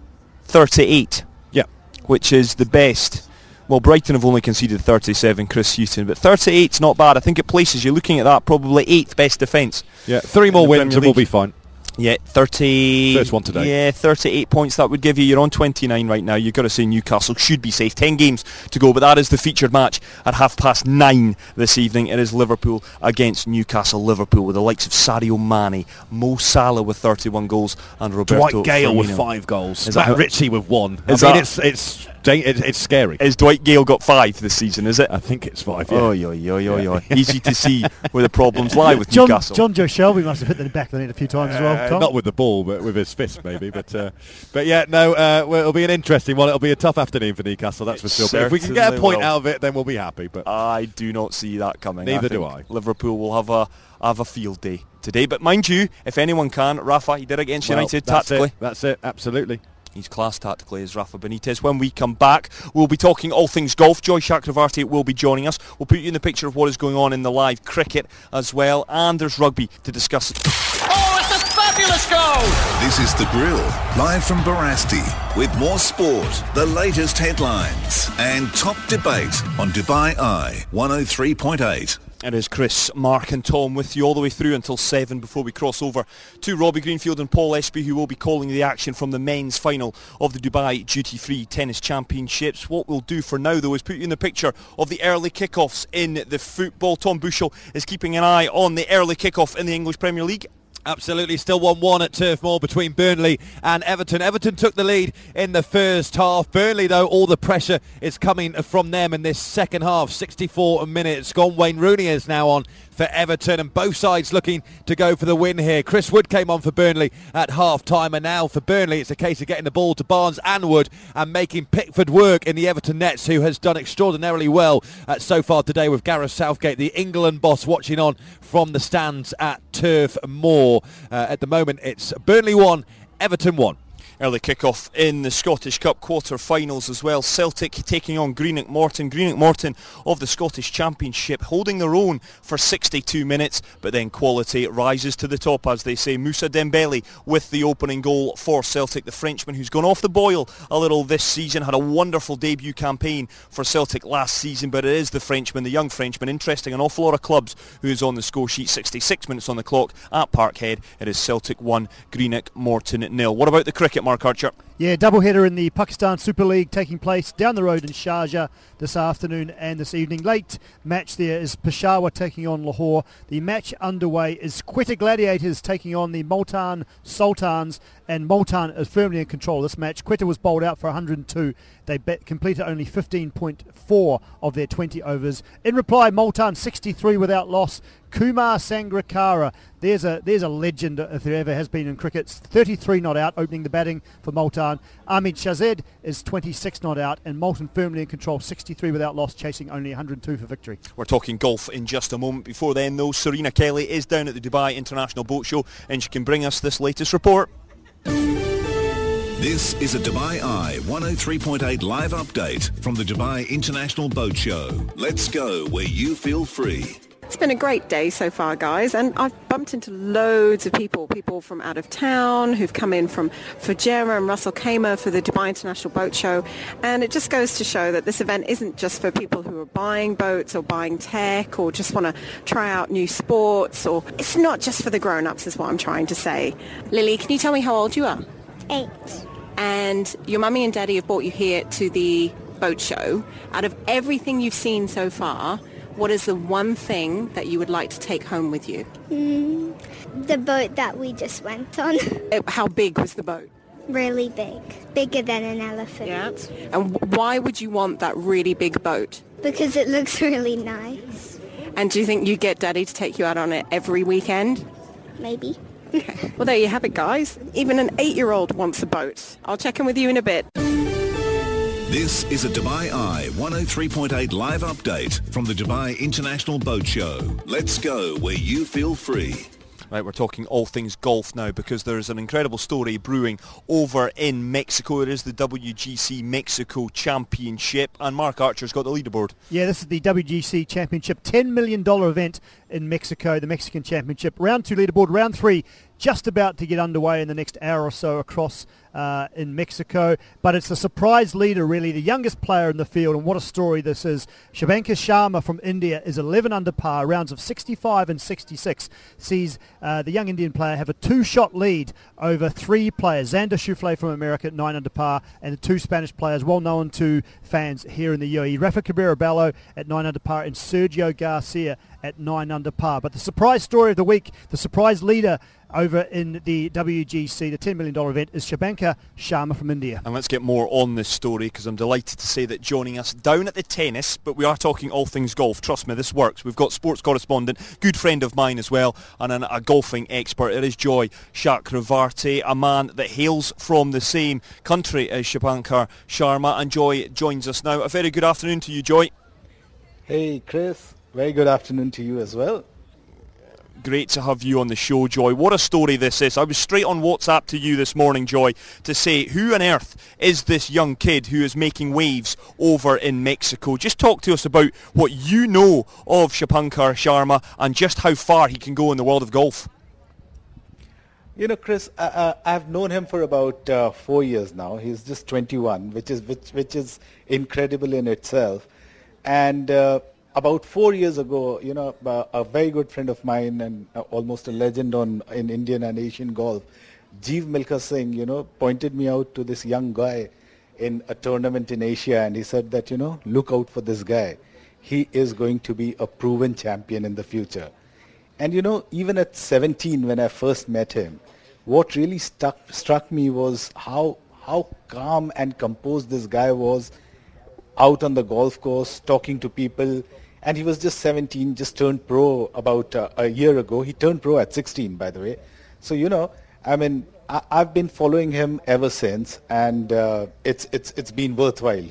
38. Which is the best. Well, Brighton have only conceded 37, Chris Hughton, but 38's not bad. I think it places you, looking at that, probably 8th best defence. Yeah, 3 more wins and we'll be fine. Yeah, 30... First one today. Yeah, 38 points that would give you. You're on 29 right now. You've got to say Newcastle should be safe. 10 games to go, but that is the featured match at 9:30 this evening. It is Liverpool against Newcastle. Liverpool with the likes of Sadio Mane, Mo Salah with 31 goals, and Roberto Dwight Gale Firmino with 5 goals. Is Matt that Ritchie with 1. It's scary. Is Dwight Gale got 5 this season, is it? I think it's 5, yeah. Oh. Easy to see where the problems lie with Newcastle. John Joe Shelby must have hit the back of the net a few times as well, Tom. Not with the ball, but with his fist maybe. But yeah, no, well, it'll be an interesting one. It'll be a tough afternoon for Newcastle, that's for sure. But if we can get a point out of it, then we'll be happy. But I do not see that coming. Neither do I. Liverpool will have a field day today. But mind you, if anyone can, Rafa, he did it against United tactically. That's it, absolutely. He's class tactically as Rafa Benitez. When we come back, we'll be talking all things golf. Joy Chakravarti will be joining us. We'll put you in the picture of what is going on in the live cricket as well. And there's rugby to discuss. Oh, it's a fabulous goal! This is The Grill, live from Barasti, with more sport, the latest headlines, and top debate on Dubai Eye 103.8. It is Chris, Mark and Tom with you all the way through until 7 before we cross over to Robbie Greenfield and Paul Espy, who will be calling the action from the men's final of the Dubai Duty Free Tennis Championships. What we'll do for now, though, is put you in the picture of the early kickoffs in the football. Tom Bushell is keeping an eye on the early kickoff in the English Premier League. Absolutely, still 1-1 at Turf Moor between Burnley and Everton. Everton took the lead in the first half. Burnley, though, all the pressure is coming from them in this second half. 64 minutes gone. Wayne Rooney is now on for Everton, and both sides looking to go for the win here. Chris Wood came on for Burnley at half-time, and now for Burnley it's a case of getting the ball to Barnes and Wood and making Pickford work in the Everton nets, who has done extraordinarily well so far today with Gareth Southgate, the England boss, watching on from the stands at Turf Moor. At the moment it's Burnley 1, Everton 1. Early kick-off in the Scottish Cup quarter-finals as well. Celtic taking on Greenock Morton. Greenock Morton of the Scottish Championship holding their own for 62 minutes, but then quality rises to the top, as they say. Moussa Dembele with the opening goal for Celtic. The Frenchman who's gone off the boil a little this season, had a wonderful debut campaign for Celtic last season, but it is the Frenchman, the young Frenchman, interesting an awful lot of clubs, who is on the score sheet. 66 minutes on the clock at Parkhead. It is Celtic 1, Greenock Morton 0. What about the cricket, Mark Archer? Yeah, doubleheader in the Pakistan Super League taking place down the road in Sharjah this afternoon and this evening. Late match there is Peshawar taking on Lahore. The match underway is Quetta Gladiators taking on the Multan Sultans, and Multan is firmly in control of this match. Quetta was bowled out for 102. They completed only 15.4 of their 20 overs. In reply, Multan 63 without loss. Kumar Sangakkara, there's a legend if there ever has been in cricket. 33 not out, opening the batting for Multan. Ahmed Shazed is 26 not out, and Multan firmly in control, 63 without loss, chasing only 102 for victory. We're talking golf in just a moment. Before then, though, Serena Kelly is down at the Dubai International Boat Show, and she can bring us this latest report. This is a Dubai Eye 103.8 live update from the Dubai International Boat Show. Let's go where you feel free. It's been a great day so far, guys, and I've bumped into loads of people from out of town who've come in from Fujairah and Russell Khaimah for the Dubai International Boat Show, and it just goes to show that this event isn't just for people who are buying boats or buying tech or just want to try out new sports, or it's not just for the grown-ups is what I'm trying to say. Lily, can you tell me how old you are? 8. And your mummy and daddy have brought you here to the boat show. Out of everything you've seen so far, what is the one thing that you would like to take home with you? The boat that we just went on. How big was the boat? Really big. Bigger than an elephant. Yeah. And why would you want that really big boat? Because it looks really nice. And do you think you get Daddy to take you out on it every weekend? Maybe. Okay. Well, there you have it, guys. Even an 8-year-old wants a boat. I'll check in with you in a bit. This is a Dubai Eye 103.8 live update from the Dubai International Boat Show. Let's go where you feel free. Right, we're talking all things golf now, because there is an incredible story brewing over in Mexico. It is the WGC Mexico Championship, and Mark Archer's got the leaderboard. Yeah, this is the WGC Championship, $10 million event in Mexico, the Mexican Championship. Round 2 leaderboard, round 3. just about to get underway in the next hour or so across in Mexico. But it's the surprise leader, really, the youngest player in the field, and what a story this is. Shubhankar Sharma from India is 11 under par. Rounds of 65 and 66 sees the young Indian player have a two-shot lead over three players. Xander Schauffele from America at 9 under par, and the two Spanish players well known to fans here in the UAE. Rafa Cabrera Bello at 9 under par and Sergio Garcia at 9 under par. But the surprise story of the week, the surprise leader over in the WGC, the $10 million event, is Shubhankar Sharma from India. And let's get more on this story, because I'm delighted to say that joining us down at the tennis, but we are talking all things golf. Trust me, this works. We've got sports correspondent, good friend of mine as well, and a golfing expert. It is Joy Chakravarti, a man that hails from the same country as Shubhankar Sharma. And Joy joins us now. A very good afternoon to you, Joy. Hey, Chris. Very good afternoon to you as well. Great to have you on the show, Joy. What a story this is. I was straight on WhatsApp to you this morning, Joy, to say, who on earth is this young kid who is making waves over in Mexico? Just talk to us about what you know of Shubhankar Sharma and just how far he can go in the world of golf. You know, Chris, I've known him for about 4 years now. He's just 21, which is incredible in itself. And about 4 years ago, you know, a very good friend of mine and almost a legend in Indian and Asian golf, Jeev Milkha Singh, you know, pointed me out to this young guy in a tournament in Asia, and he said that, you know, look out for this guy. He is going to be a proven champion in the future. And, you know, even at 17, when I first met him, what really struck me was how calm and composed this guy was out on the golf course, talking to people. And he was just 17, just turned pro about a year ago. He turned pro at 16, by the way. So, you know, I mean, I've been following him ever since, and it's been worthwhile.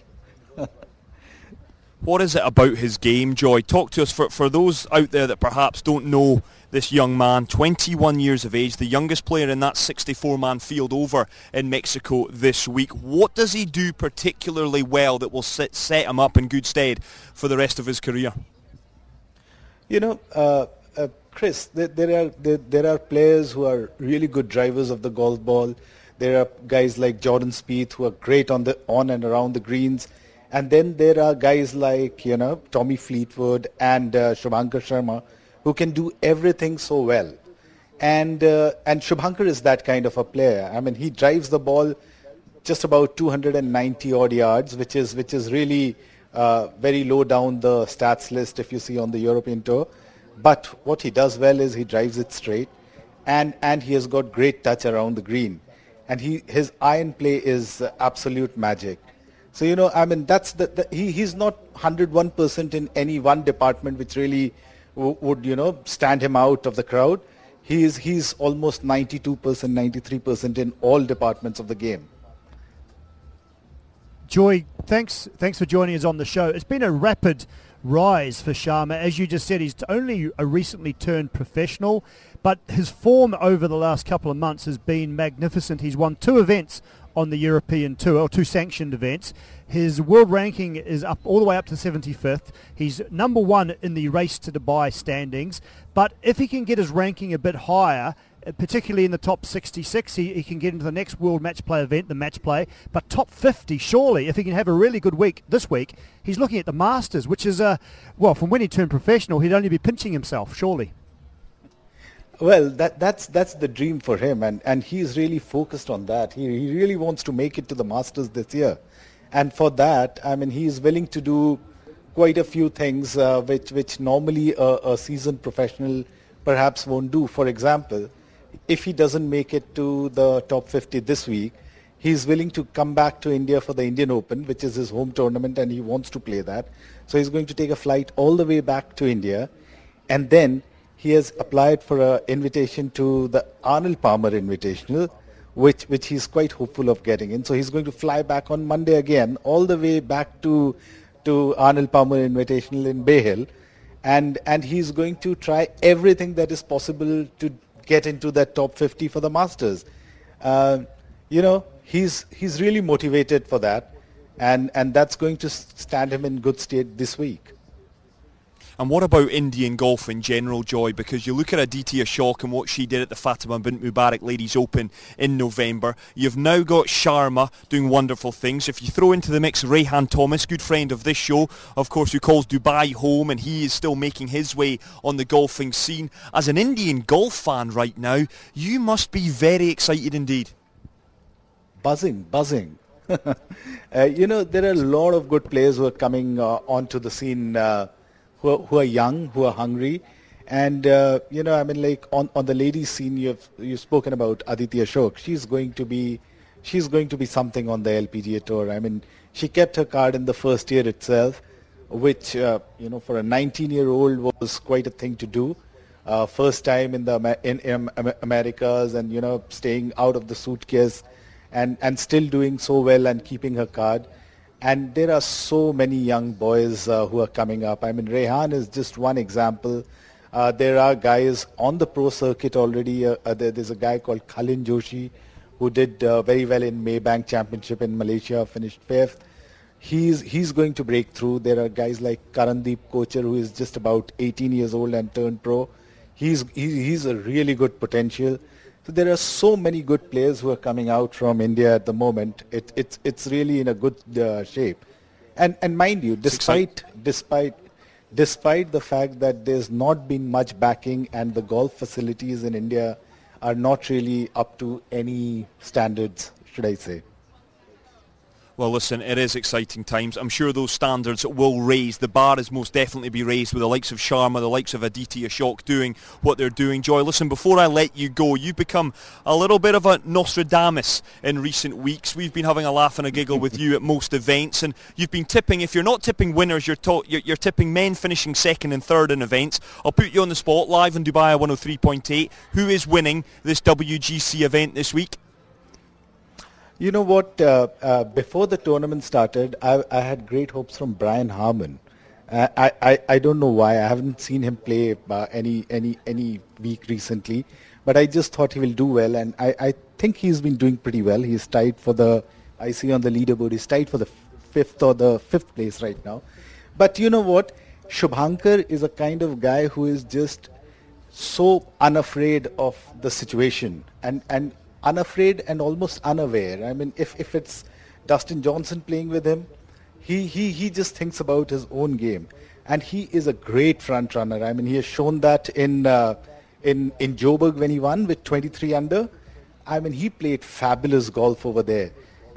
What is it about his game, Joy? Talk to us, for those out there that perhaps don't know this young man, 21 years of age, the youngest player in that 64-man field over in Mexico this week. What does he do particularly well that will set him up in good stead for the rest of his career? You know, Chris, there are players who are really good drivers of the golf ball. There are guys like Jordan Spieth who are great on and around the greens. And then there are guys like, you know, Tommy Fleetwood and Shubhankar Sharma, who can do everything so well. And Shubhankar is that kind of a player. I mean, he drives the ball just about 290 odd yards, which is really very low down the stats list if you see on the European Tour. But what he does well is he drives it straight, and he has got great touch around the green. And his iron play is absolute magic. So, you know, I mean, he's not 101% in any one department which really would, you know, stand him out of the crowd. He's almost 92%, 93% in all departments of the game. Joy, thanks for joining us on the show. It's been a rapid rise for Sharma. As you just said, he's only a recently turned professional, but his form over the last couple of months has been magnificent. He's won 2 events on the European Tour, or 2 sanctioned events. His world ranking is up all the way up to 75th. He's number 1 in the Race to Dubai standings. But if he can get his ranking a bit higher, particularly in the top 66, he can get into the next World Match Play event, the Match Play. But top 50, surely, if he can have a really good week this week, he's looking at the Masters, which is, well, from when he turned professional, he'd only be pinching himself, surely. Well, that's the dream for him, and he's really focused on that. He really wants to make it to the Masters this year. And for that, I mean, he is willing to do quite a few things which normally a seasoned professional perhaps won't do. For example, if he doesn't make it to the top 50 this week, he's willing to come back to India for the Indian Open, which is his home tournament, and he wants to play that. So he's going to take a flight all the way back to India, and then he has applied for an invitation to the Arnold Palmer Invitational, which he's quite hopeful of getting in. So he's going to fly back on Monday again, all the way back to Arnold Palmer Invitational in Bay Hill, and he's going to try everything that is possible to get into that top 50 for the Masters. You know, he's really motivated for that, and that's going to stand him in good stead this week. And what about Indian golf in general, Joy? Because you look at Aditya Ashok and what she did at the Fatima Bint Mubarak Ladies Open in November. You've now got Sharma doing wonderful things. If you throw into the mix Rehan Thomas, good friend of this show, of course, who calls Dubai home, and he is still making his way on the golfing scene. As an Indian golf fan right now, you must be very excited indeed. Buzzing. There are a lot of good players who are coming onto the scene, who are young, who are hungry, and on the ladies scene, you've spoken about Aditya Ashok. She's going to be something on the LPGA tour. I mean, she kept her card in the first year itself, which for a 19-year-old was quite a thing to do. First time in the Americas, and staying out of the suitcase. And still doing so well and keeping her card. And there are so many young boys who are coming up. I mean, Rehan is just one example. There are guys on the pro circuit already. There's a guy called Khalin Joshi who did very well in Maybank Championship in Malaysia, finished 5th. He's going to break through. There are guys like Karandeep Kocher, who is just about 18 years old and turned pro. He's a really good potential. So there are so many good players who are coming out from India at the moment. It's really in a good shape, and mind you, despite the fact that there's not been much backing and the golf facilities in India are not really up to any standards, should I say. Well, listen, it is exciting times. I'm sure those standards will raise. The bar is most definitely be raised with the likes of Sharma, the likes of Aditya Ashok doing what they're doing. Joy, listen, before I let you go, you've become a little bit of a Nostradamus in recent weeks. We've been having a laugh and a giggle with you at most events, and you've been tipping. If you're not tipping winners, you're tipping men finishing second and third in events. I'll put you on the spot live on Dubai 103.8. Who is winning this WGC event this week? You know what, before the tournament started, I had great hopes from Brian Harman. I don't know why. I haven't seen him play any week recently, but I just thought he will do well, and I think he's been doing pretty well. He's tied for I see on the leaderboard, he's tied for the 5th place right now. But you know what, Shubhankar is a kind of guy who is just so unafraid of the situation, and unafraid and almost unaware. I mean, if it's Dustin Johnson playing with him, he just thinks about his own game, and he is a great front runner. I mean, he has shown that in Joburg when he won with 23 under. I mean, he played fabulous golf over there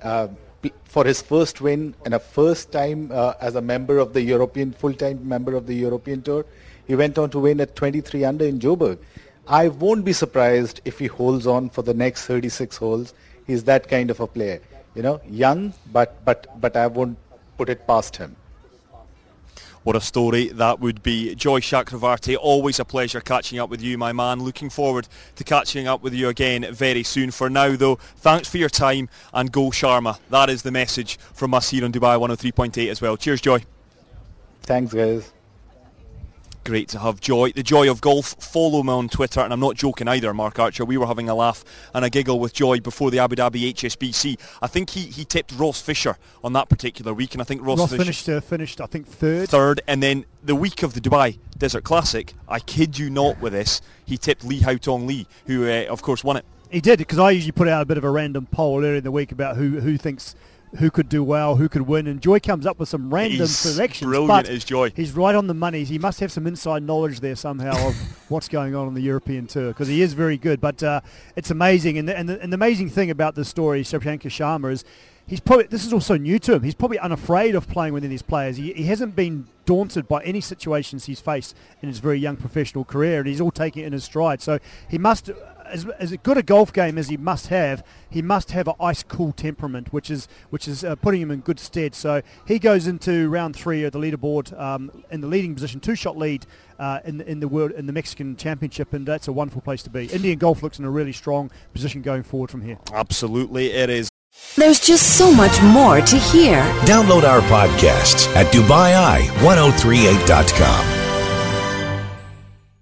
for his first win and a first time as a member of the full-time member of the European Tour. He went on to win at 23 under in Joburg. I won't be surprised if he holds on for the next 36 holes. He's that kind of a player, young, but I won't put it past him. What a story that would be. Joy Chakravarti, always a pleasure catching up with you, my man. Looking forward to catching up with you again very soon. For now, though, thanks for your time, and go Sharma. That is the message from us here on Dubai 103.8 as well. Cheers, Joy. Thanks, guys. Great to have Joy, the joy of golf. Follow me on Twitter, and I'm not joking either, Mark Archer. We were having a laugh and a giggle with Joy before the Abu Dhabi HSBC. I think he tipped Ross Fisher on that particular week, and I think Ross Fisher finished I think third. And then the week of the Dubai Desert Classic, I kid you not with this, he tipped Lee Haotong Lee, who of course won it. He did, because I usually put out a bit of a random poll earlier in the week about who thinks who could do well, who could win, and Joy comes up with some random selections. Brilliant is Joy. He's right on the money. He must have some inside knowledge there somehow of what's going on the European Tour, because he is very good. But it's amazing, and the amazing thing about this story, Shubhankar Sharma, is this is also new to him. He's probably unafraid of playing within his players. He hasn't been daunted by any situations he's faced in his very young professional career, and he's all taking it in his stride. So he must, as good a golf game as he must have an ice-cool temperament, which is putting him in good stead. So he goes into round 3 of the leaderboard in the leading position, 2-shot lead in the Mexican Championship, and that's a wonderful place to be. Indian golf looks in a really strong position going forward from here. Absolutely, it is. There's just so much more to hear. Download our podcasts at DubaiEye1038.com.